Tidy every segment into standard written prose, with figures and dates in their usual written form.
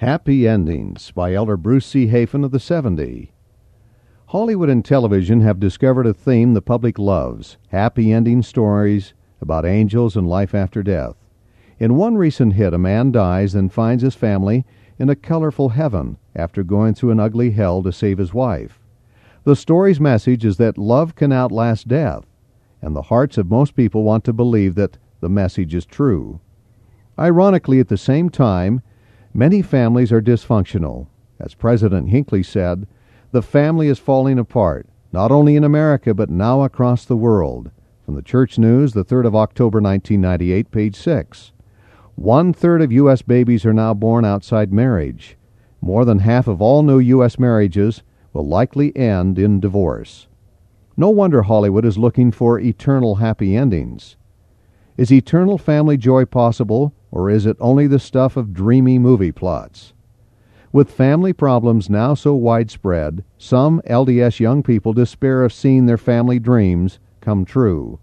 Happy Endings by Elder Bruce C. Hafen of the 70. Hollywood and television have discovered a theme the public loves: happy ending stories about angels and life after death. In one recent hit, a man dies and finds his family in a colorful heaven after going through an ugly hell to save his wife. The story's message is that love can outlast death, and the hearts of most people want to believe that the message is true. Ironically, at the same time, many families are dysfunctional. As President Hinckley said, the family is falling apart, not only in America, but now across the world. From the Church News, the 3rd of October, 1998, page 6. 1/3 of U.S. babies are now born outside marriage. More than half of all new U.S. marriages will likely end in divorce. No wonder Hollywood is looking for eternal happy endings. Is eternal family joy possible, or is it only the stuff of dreamy movie plots? With family problems now so widespread, some LDS young people despair of seeing their family dreams come true.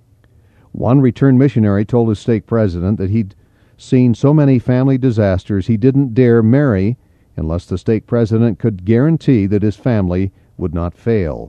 One returned missionary told his stake president that he'd seen so many family disasters he didn't dare marry unless the stake president could guarantee that his family would not fail.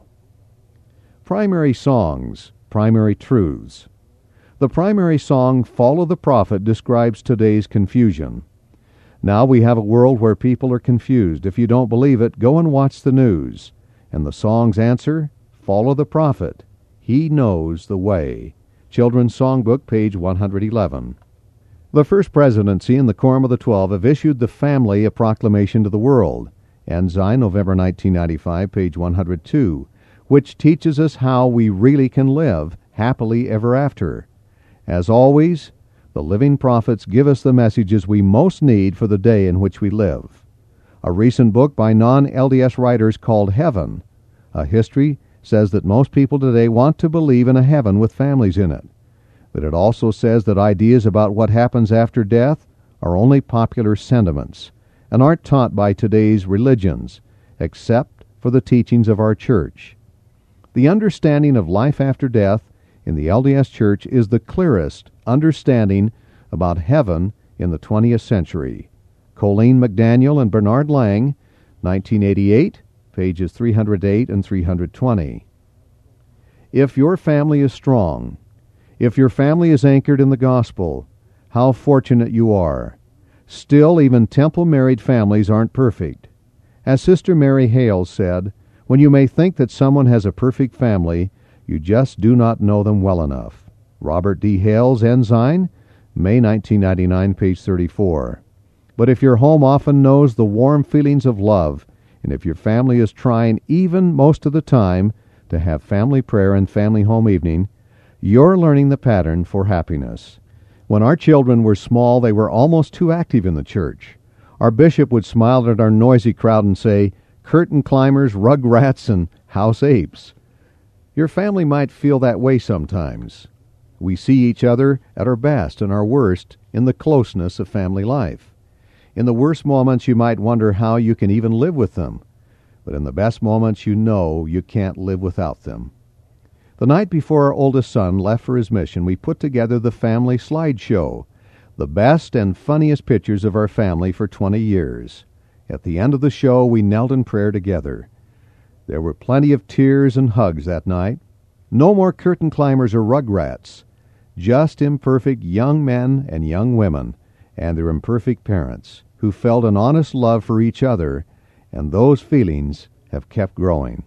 Primary songs, primary truths. The primary song, Follow the Prophet, describes today's confusion. Now we have a world where people are confused. If you don't believe it, go and watch the news. And the song's answer, Follow the Prophet. He knows the way. Children's Songbook, page 111. The First Presidency and the Quorum of the 12 have issued the family a proclamation to the world. Ensign, November 1995, page 102, which teaches us how we really can live happily ever after. As always, the living prophets give us the messages we most need for the day in which we live. A recent book by non-LDS writers called Heaven, a History, says that most people today want to believe in a heaven with families in it. But it also says that ideas about what happens after death are only popular sentiments and aren't taught by today's religions, except for the teachings of our church. The understanding of life after death in the LDS Church is the clearest understanding about heaven in the 20th century. Colleen McDaniel and Bernard Lang, 1988, pages 308 and 320. If your family is strong, if your family is anchored in the gospel, how fortunate you are. Still, even temple-married families aren't perfect. As Sister Mary Hales said, when you may think that someone has a perfect family, you just do not know them well enough. Robert D. Hales, Ensign, May 1999, page 34. But if your home often knows the warm feelings of love, and if your family is trying even most of the time to have family prayer and family home evening, you're learning the pattern for happiness. When our children were small, they were almost too active in the church. Our bishop would smile at our noisy crowd and say, curtain climbers, rug rats, and house apes. Your family might feel that way sometimes. We see each other at our best and our worst in the closeness of family life. In the worst moments, you might wonder how you can even live with them. But in the best moments, you know you can't live without them. The night before our oldest son left for his mission, we put together the family slideshow, the best and funniest pictures of our family for 20 years. At the end of the show, we knelt in prayer together. There were plenty of tears and hugs that night. No more curtain climbers or rug rats. Just imperfect young men and young women and their imperfect parents who felt an honest love for each other, and those feelings have kept growing.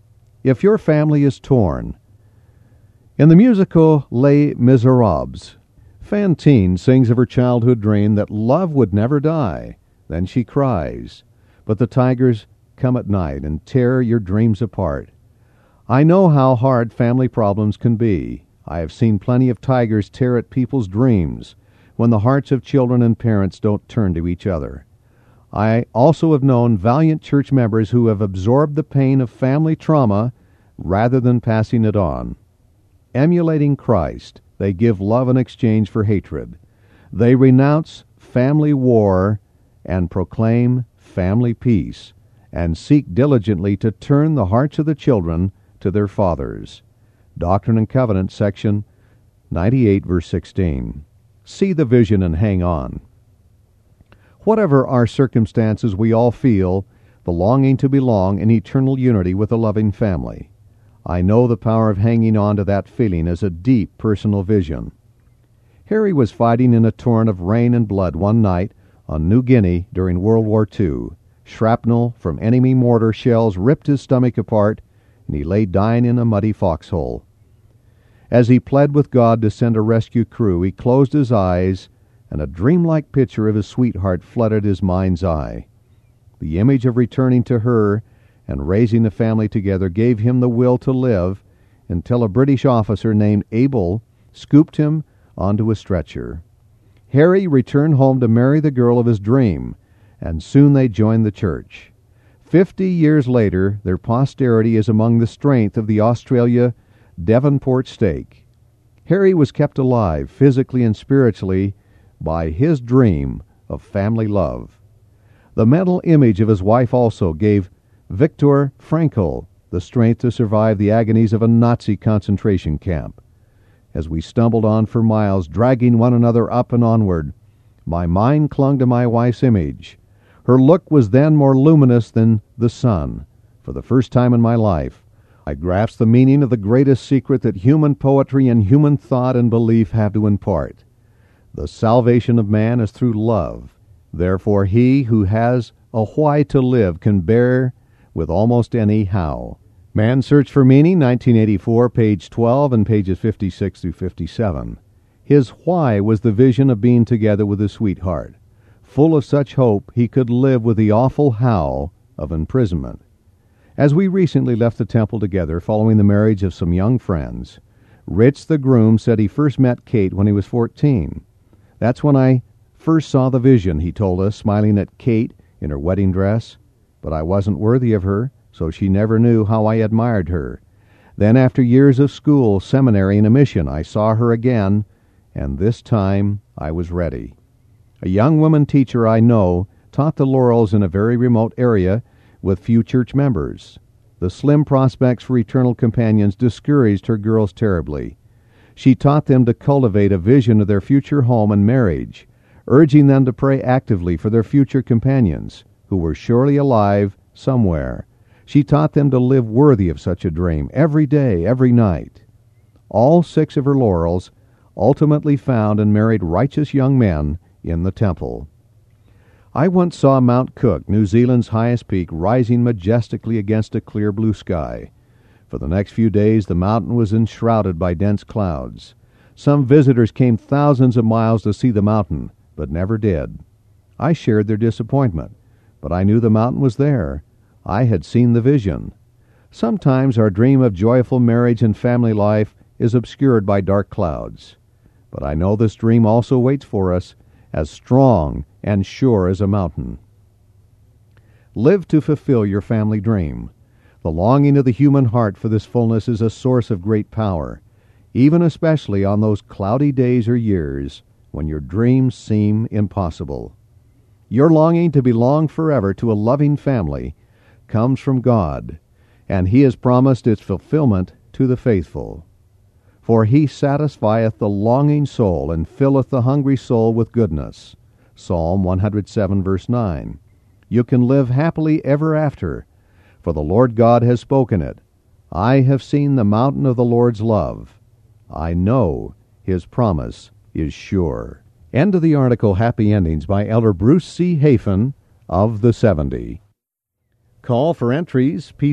If your family is torn. In the musical Les Miserables, Fantine sings of her childhood dream that love would never die. Then she cries, but the tigers come at night and tear your dreams apart. I know how hard family problems can be. I have seen plenty of tigers tear at people's dreams when the hearts of children and parents don't turn to each other. I also have known valiant church members who have absorbed the pain of family trauma rather than passing it on. Emulating Christ, they give love in exchange for hatred. They renounce family war and proclaim family peace, and seek diligently to turn the hearts of the children to their fathers. Doctrine and Covenants, section 98, verse 16. See the vision and hang on. Whatever our circumstances, we all feel the longing to belong in eternal unity with a loving family. I know the power of hanging on to that feeling as a deep personal vision. Harry was fighting in a torrent of rain and blood one night on New Guinea during World War II. Shrapnel from enemy mortar shells ripped his stomach apart, and he lay dying in a muddy foxhole. As he pled with God to send a rescue crew, he closed his eyes, and a dreamlike picture of his sweetheart flooded his mind's eye. The image of returning to her and raising the family together gave him the will to live until a British officer named Abel scooped him onto a stretcher. Harry returned home to marry the girl of his dream, and soon they joined the church. 50 years later, their posterity is among the strength of the Australia Devonport stake. Harry was kept alive, physically and spiritually, by his dream of family love. The mental image of his wife also gave Viktor Frankl the strength to survive the agonies of a Nazi concentration camp. As we stumbled on for miles, dragging one another up and onward, my mind clung to my wife's image. Her look was then more luminous than the sun. For the first time in my life, I grasped the meaning of the greatest secret that human poetry and human thought and belief have to impart. The salvation of man is through love. Therefore he who has a why to live can bear with almost any how. Man's Search for Meaning, 1984, page 12 and pages 56 through 57. His why was the vision of being together with his sweetheart. Full of such hope, he could live with the awful how of imprisonment. As we recently left the temple together following the marriage of some young friends, Rich the groom said he first met Kate when he was 14. That's when I first saw the vision, he told us, smiling at Kate in her wedding dress. But I wasn't worthy of her, so she never knew how I admired her. Then after years of school, seminary, and a mission, I saw her again, and this time I was ready. A young woman teacher I know taught the Laurels in a very remote area with few church members. The slim prospects for eternal companions discouraged her girls terribly. She taught them to cultivate a vision of their future home and marriage, urging them to pray actively for their future companions, who were surely alive somewhere. She taught them to live worthy of such a dream, every day, every night. All 6 of her Laurels ultimately found and married righteous young men in the temple. I once saw Mount Cook, New Zealand's highest peak, rising majestically against a clear blue sky. For the next few days, the mountain was enshrouded by dense clouds. Some visitors came thousands of miles to see the mountain, but never did. I shared their disappointment, but I knew the mountain was there. I had seen the vision. Sometimes our dream of joyful marriage and family life is obscured by dark clouds. But I know this dream also waits for us, as strong and sure as a mountain. Live to fulfill your family dream. The longing of the human heart for this fullness is a source of great power, even especially on those cloudy days or years when your dreams seem impossible. Your longing to belong forever to a loving family comes from God, and He has promised its fulfillment to the faithful. For He satisfieth the longing soul, and filleth the hungry soul with goodness. Psalm 107, verse 9. You can live happily ever after, for the Lord God has spoken it. I have seen the mountain of the Lord's love. I know His promise is sure. End of the article Happy Endings by Elder Bruce C. Hafen of the 70. Call for entries,